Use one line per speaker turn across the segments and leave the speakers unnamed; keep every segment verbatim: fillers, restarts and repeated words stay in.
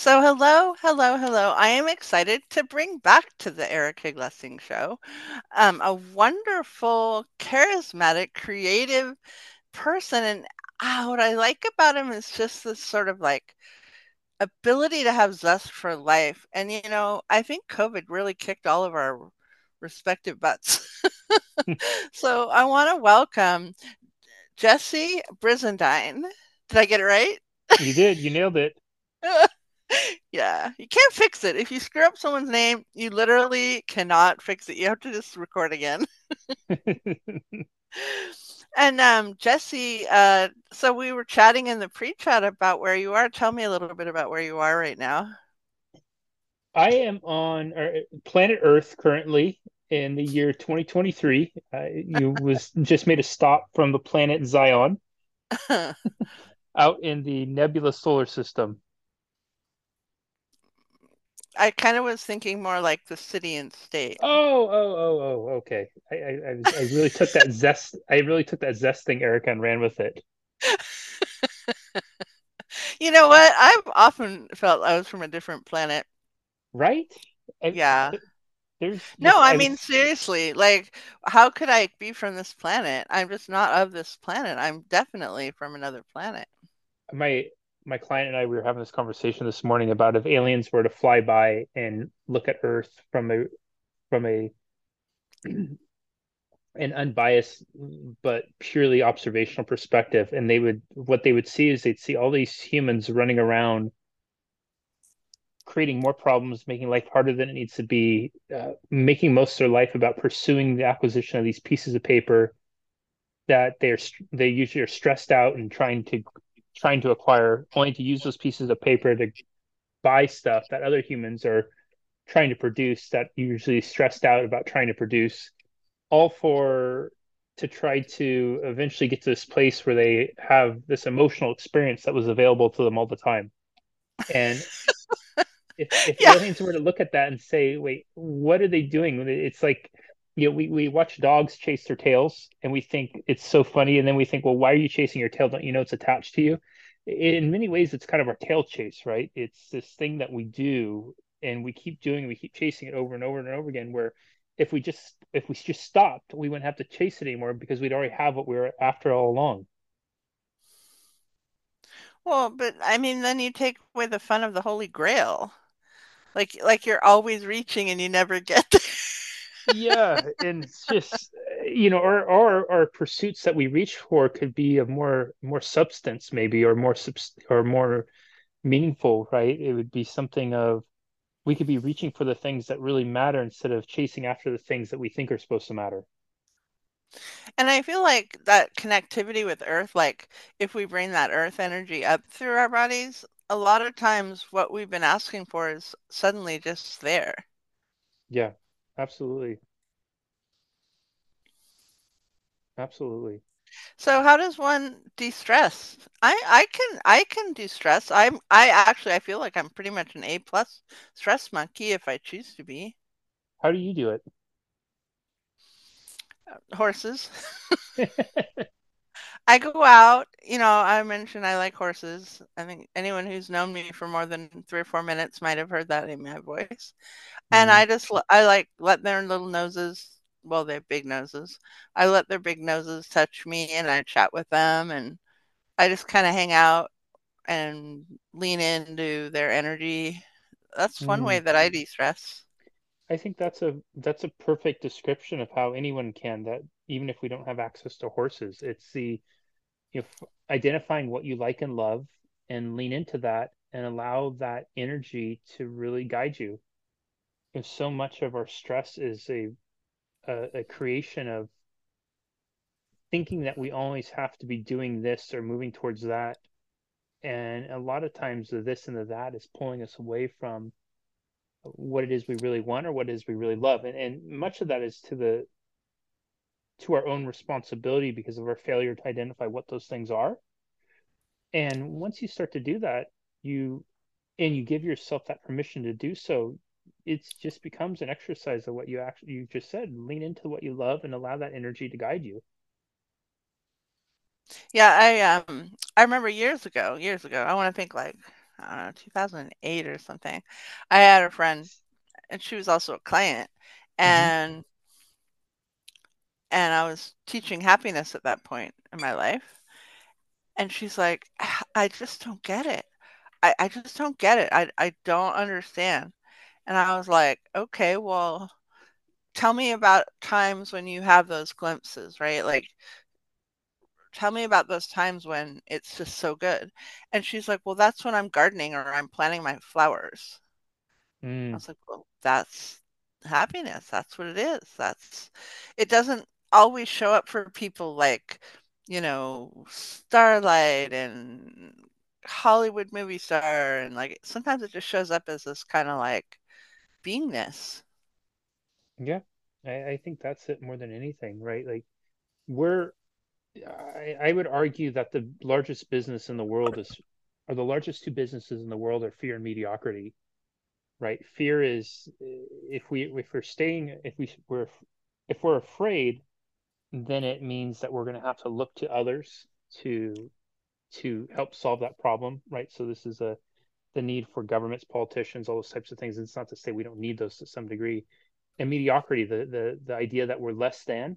So, hello, hello, hello. I am excited to bring back to the Erica Glessing Show um, a wonderful, charismatic, creative person. And ah, what I like about him is just this sort of like ability to have zest for life. And, you know, I think COVID really kicked all of our respective butts. So, I want to welcome Jesse Brizendine. Did I get it right?
You did. You nailed it.
Yeah, you can't fix it. If you screw up someone's name, you literally cannot fix it. You have to just record again. And um, Jesse, uh, so we were chatting in the pre-chat about where you are. Tell me a little bit about where you are right now.
I am on uh, planet Earth currently in the year twenty twenty-three. Uh, you was just made a stop from the planet Zion out in the nebula solar system.
I kind of was thinking more like the city and state.
Oh, oh, oh, oh. Okay. I, I, I was, I really took that zest. I really took that zest thing, Erica, and ran with it.
You know what? I've often felt I was from a different planet.
Right? I,
Yeah.
there's
No,
this.
I
I
mean
was
seriously, like how could I be from this planet? I'm just not of this planet. I'm definitely from another planet.
my my client and I we were having this conversation this morning about if aliens were to fly by and look at Earth from a from a an unbiased but purely observational perspective, and they would what they would see is they'd see all these humans running around creating more problems, making life harder than it needs to be, uh, making most of their life about pursuing the acquisition of these pieces of paper that they're they usually are stressed out and trying to trying to acquire, only to use those pieces of paper to buy stuff that other humans are trying to produce, that usually stressed out about trying to produce, all for to try to eventually get to this place where they have this emotional experience that was available to them all the time. And if if
Yeah.
aliens were to look at that and say, wait, what are they doing? It's like, you know, we, we watch dogs chase their tails and we think it's so funny. And then we think, well, why are you chasing your tail? Don't you know it's attached to you? In many ways, it's kind of our tail chase, right? It's this thing that we do and we keep doing, we keep chasing it over and over and over again. Where if we just if we just stopped, we wouldn't have to chase it anymore because we'd already have what we were after all along.
Well, but I mean, then you take away the fun of the Holy Grail. Like like you're always reaching and you never get there.
Yeah, and it's just you know, or or our pursuits that we reach for could be of more more substance maybe, or more subs or more meaningful, right? It would be something of we could be reaching for the things that really matter instead of chasing after the things that we think are supposed to matter.
And I feel like that connectivity with Earth, like if we bring that Earth energy up through our bodies, a lot of times what we've been asking for is suddenly just there.
Yeah, absolutely. Absolutely.
So how does one de-stress? I I can I can de-stress. I'm I actually I feel like I'm pretty much an A plus stress monkey if I choose to be.
How do you do
Horses.
it?
I go out, you know, I mentioned I like horses. I think anyone who's known me for more than three or four minutes might have heard that in my voice. And
Mm,
I just l I, like, let their little noses, well, they have big noses. I let their big noses touch me, and I chat with them, and I just kinda hang out and lean into their energy. That's one way
mm.
that I de-stress.
I think that's a that's a perfect description of how anyone can, that even if we don't have access to horses, it's the if identifying what you like and love and lean into that and allow that energy to really guide you. If so much of our stress is a a, a creation of thinking that we always have to be doing this or moving towards that, and a lot of times the this and the that is pulling us away from what it is we really want or what it is we really love, and, and much of that is to the to our own responsibility because of our failure to identify what those things are. And once you start to do that, you and you give yourself that permission to do so, it just becomes an exercise of what you actually you just said. Lean into what you love and allow that energy to guide you.
Yeah, I, um, I remember years ago years ago, I wanna think, like, I don't know, two thousand eight or something. I had a friend, and she was also a client,
Mm-hmm.
and and I was teaching happiness at that point in my life, and she's like, "Ah, I just don't get it. I, I just don't get it. I, I don't understand." And I was like, okay, well, tell me about times when you have those glimpses, right? Like, tell me about those times when it's just so good. And she's like, well, that's when I'm gardening or I'm planting my flowers. I
Mm.
was like, well, that's happiness. That's what it is. That's it doesn't always show up for people like, you know, Starlight and Hollywood movie star and like sometimes it just shows up as this kind of like beingness.
Yeah, I, I think that's it more than anything, right? Like we're, I, I would argue that the largest business in the world is, or the largest two businesses in the world are fear and mediocrity, right? Fear is if we if we're staying if we we're if we're afraid, then it means that we're going to have to look to others to to help solve that problem, right? So this is a the need for governments, politicians, all those types of things. It's not to say we don't need those to some degree. And mediocrity, the the the idea that we're less than,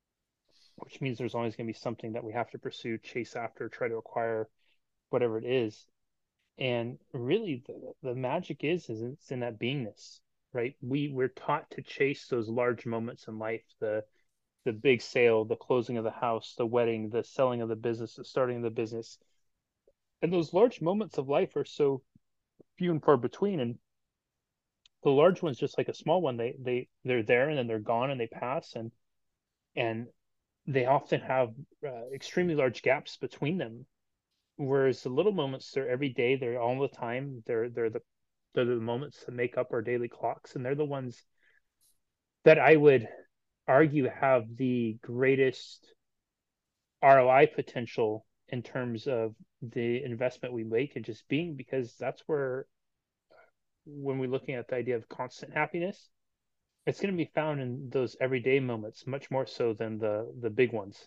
which means there's always going to be something that we have to pursue, chase after, try to acquire, whatever it is. And really, the, the magic is is it's in that beingness, right? We we're taught to chase those large moments in life, the the big sale, the closing of the house, the wedding, the selling of the business, the starting of the business. And those large moments of life are so few and far between. And the large ones, just like a small one, they they they're there and then they're gone and they pass. And and they often have uh, extremely large gaps between them. Whereas the little moments, they're every day, they're all the time. They're they're the they're the moments that make up our daily clocks, and they're the ones that I would argue have the greatest R O I potential in terms of the investment we make and just being, because that's where, when we're looking at the idea of constant happiness, it's going to be found in those everyday moments, much more so than the the big ones.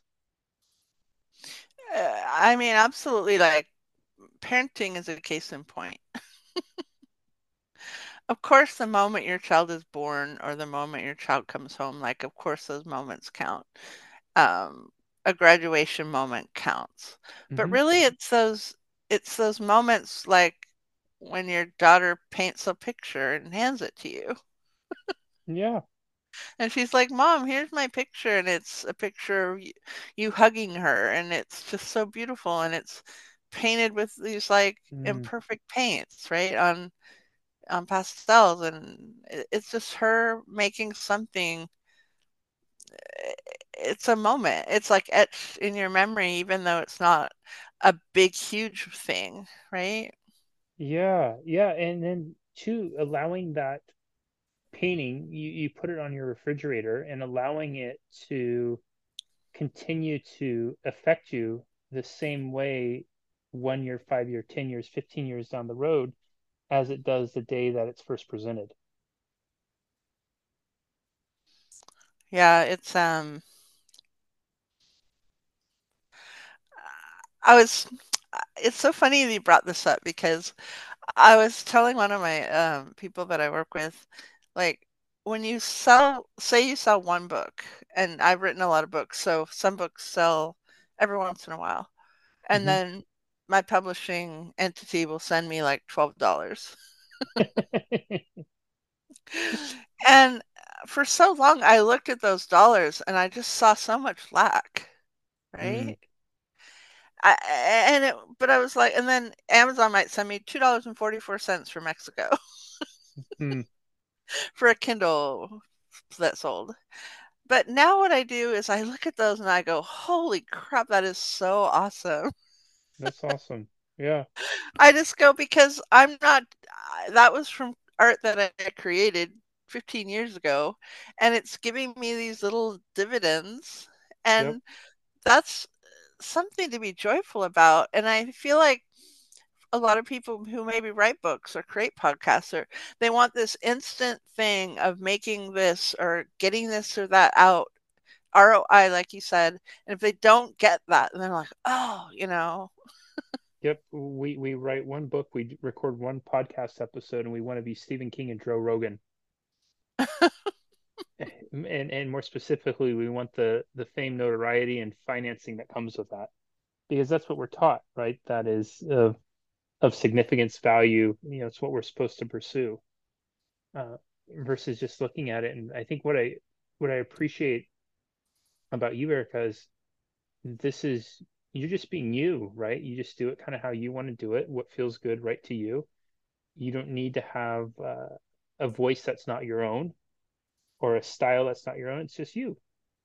Uh, I mean, absolutely like parenting is a case in point. Of course, the moment your child is born or the moment your child comes home, like, of course, those moments count. Um, a graduation moment counts. But
Hmm.
really, it's those it's those moments like when your daughter paints a picture and hands it to you.
Yeah.
And she's like, "Mom, here's my picture." And it's a picture of you, you hugging her. And it's just so beautiful. And it's painted with these like
Mm.
imperfect paints, right? On on pastels. And it- it's just her making something. It's a moment. It's like etched in your memory, even though it's not a big, huge thing, right?
Yeah, yeah, and then too, allowing that painting, you, you put it on your refrigerator and allowing it to continue to affect you the same way one year, five year, ten years, fifteen years down the road as it does the day that it's first presented.
Yeah, it's um I was it's so funny that you brought this up because I was telling one of my um people that I work with, like when you sell say you sell one book, and I've written a lot of books, so some books sell every once in a while. And
Hmm.
then my publishing entity will send me like twelve dollars. And for so long, I looked at those dollars and I just saw so much lack,
Mm,
right? I, and it, but I was like, and then Amazon might send me two dollars and forty four cents for Mexico
mm,
for a Kindle that sold. But now what I do is I look at those and I go, holy crap, that is so awesome.
that's awesome. Yeah.
I just go because I'm not, that was from art that I created fifteen years ago, and it's giving me these little dividends.
Yep.
And that's something to be joyful about. And I feel like a lot of people who maybe write books or create podcasts or they want this instant thing of making this or getting this or that out, R O I, like you said. And if they don't get that, then they're like, oh, you know,
Yep. We we write one book, we record one podcast episode, and we want to be Stephen King and Joe Rogan. And and more specifically, we want the the fame, notoriety, and financing that comes with that, because that's what we're taught, right? That is of of significance, value. You know, it's what we're supposed to pursue, uh, versus just looking at it. And I think what I what I appreciate about you, Erica, is this is you're just being you, right? You just do it kind of how you want to do it, what feels good, right to you. You don't need to have uh, a voice that's not your own or a style that's not your own. It's just you,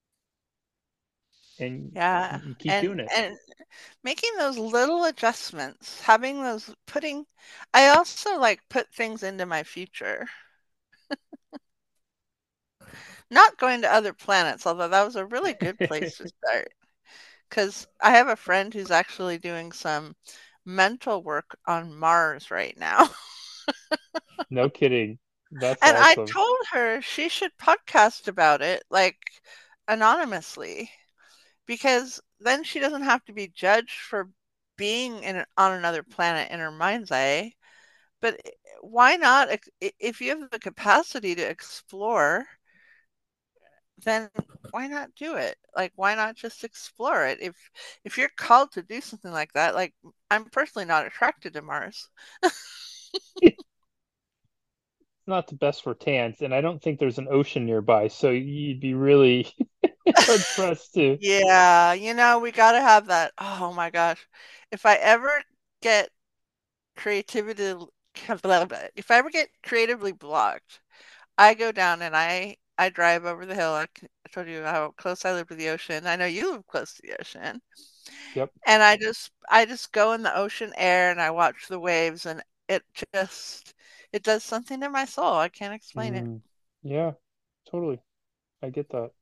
and
Yeah.
you keep
And
doing it.
and making those little adjustments, having those putting I also like put things into my future. Not going to other planets, although that was a really good place to start. Because I have a friend who's actually doing some mental work on Mars right now.
No kidding. That's
And I
awesome.
told her she should podcast about it, like anonymously, because then she doesn't have to be judged for being in, on another planet in her mind's eye. But why not? If you have the capacity to explore, then why not do it? Like, why not just explore it? If if you're called to do something like that, like I'm personally not attracted to Mars.
It's not the best for tans, and I don't think there's an ocean nearby, so you'd be really hard pressed to.
Yeah, you know, we got to have that. Oh my gosh. If I ever get creativity, if I ever get creatively blocked, I go down and I I drive over the hill. I, c- I told you how close I live to the ocean. I know you live close to the ocean.
Yep.
And I just I just go in the ocean air and I watch the waves and it just it does something to my soul. I can't explain it.
Mm, yeah, totally. I get that.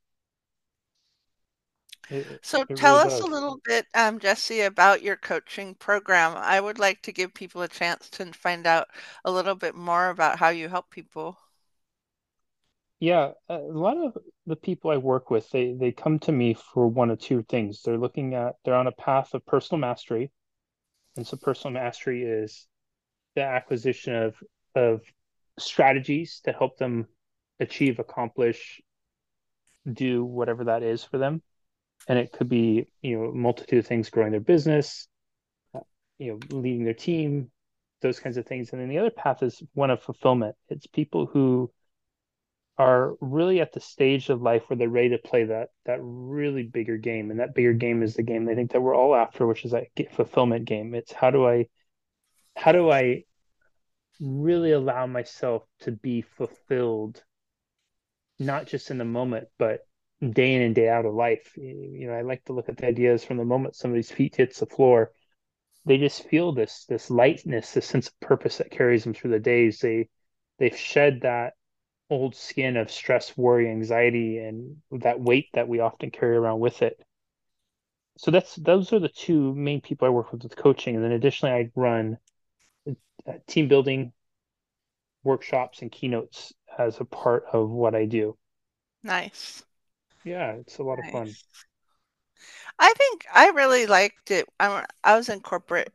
It it
So
it
tell
really
us a
does.
little bit, um, Jesse, about your coaching program. I would like to give people a chance to find out a little bit more about how you help people.
Yeah, a lot of the people I work with, they they come to me for one of two things. They're looking at they're on a path of personal mastery, and so personal mastery is the acquisition of of strategies to help them achieve, accomplish, do whatever that is for them. And it could be, you know, a multitude of things, growing their business, uh, you know, leading their team, those kinds of things. And then the other path is one of fulfillment. It's people who are really at the stage of life where they're ready to play that that really bigger game. And that bigger game is the game they think that we're all after, which is that fulfillment game. It's how do I how do I really allow myself to be fulfilled, not just in the moment, but day in and day out of life. You know, I like to look at the ideas from the moment somebody's feet hits the floor, they just feel this this lightness, this sense of purpose that carries them through the days. They they've shed that old skin of stress, worry, anxiety, and that weight that we often carry around with it. So that's those are the two main people I work with with coaching. And then additionally, I run uh, team building workshops and keynotes as a part of what I do.
Nice.
Yeah, it's a lot of fun.
Nice. I think I really liked it. I, I was in corporate,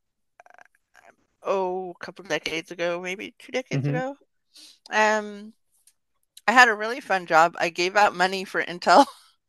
oh, a couple decades ago, maybe two decades
Hmm.
ago. Um, I had a really fun job. I gave out money for Intel,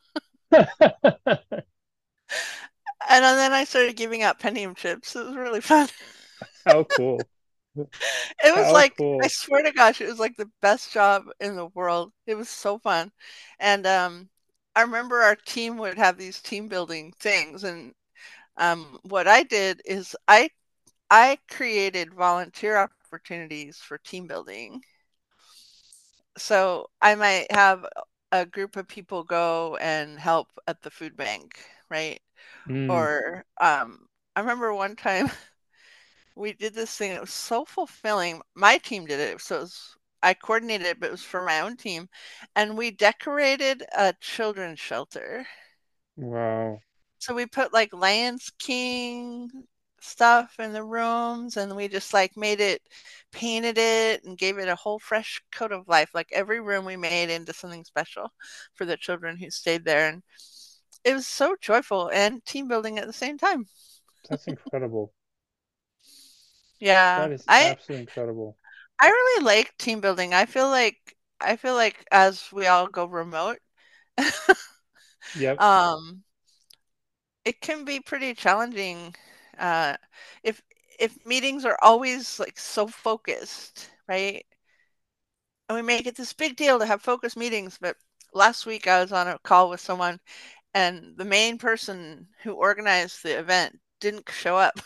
and then I started giving out Pentium chips. It was really fun.
How cool.
It was
How
like, I
cool.
swear to gosh, it was like the best job in the world. It was so fun. And um, I remember our team would have these team building things. And um, what I did is I I created volunteer opportunities for team building. So I might have a group of people go and help at the food bank, right?
Mm,
Or um, I remember one time we did this thing. It was so fulfilling. My team did it, so it was, I coordinated it, but it was for my own team, and we decorated a children's shelter.
wow.
So we put like Lions King stuff in the rooms, and we just like made it, painted it, and gave it a whole fresh coat of life. Like every room we made into something special for the children who stayed there, and it was so joyful and team building at the same time.
That's incredible.
Yeah.
That is
I
absolutely incredible.
I really like team building. I feel like I feel like as we all go remote,
Yep.
um, it can be pretty challenging uh, if if meetings are always like so focused, right? And we make it this big deal to have focused meetings, but last week I was on a call with someone and the main person who organized the event didn't show up.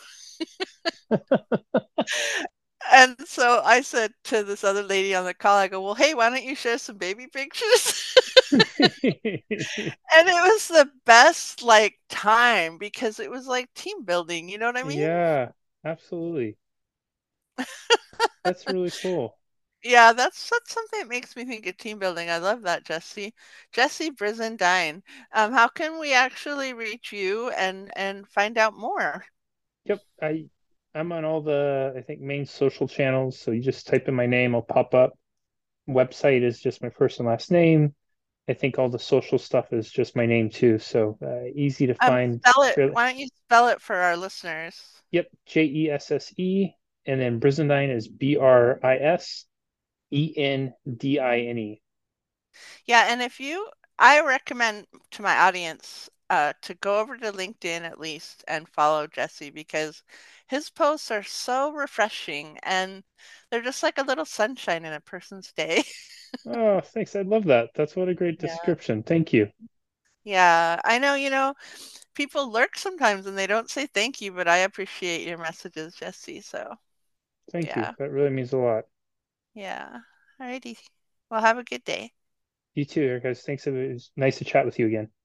And so I said to this other lady on the call, I go, "Well, hey, why don't you share some baby pictures?" And it was the best, like, time because it was like team building, you know what I mean?
Yeah, absolutely. That's really cool.
Yeah, that's that's something that makes me think of team building. I love that, Jesse. Jesse Brizendine. Um, how can we actually reach you and and find out more?
Yep, I I'm on all the I think main social channels, so you just type in my name, I'll pop up. Website is just my first and last name. I think all the social stuff is just my name too, so uh, easy to
Um,
find.
spell it.
Fairly.
Why don't you spell it for our listeners?
Yep, J E S S E, and then Brizendine is B R I S E N D I N E.
Yeah, and if you, I recommend to my audience uh, to go over to LinkedIn at least and follow Jesse because his posts are so refreshing and they're just like a little sunshine in a person's day.
Oh, thanks. I love that. That's what a great
Yeah.
description. Thank you.
Yeah, I know, you know, people lurk sometimes and they don't say thank you, but I appreciate your messages, Jesse. So,
Thank you.
yeah,
That really means a lot.
yeah. Alrighty. Well, have a good day.
You too, guys. Thanks. It was nice to chat with you again.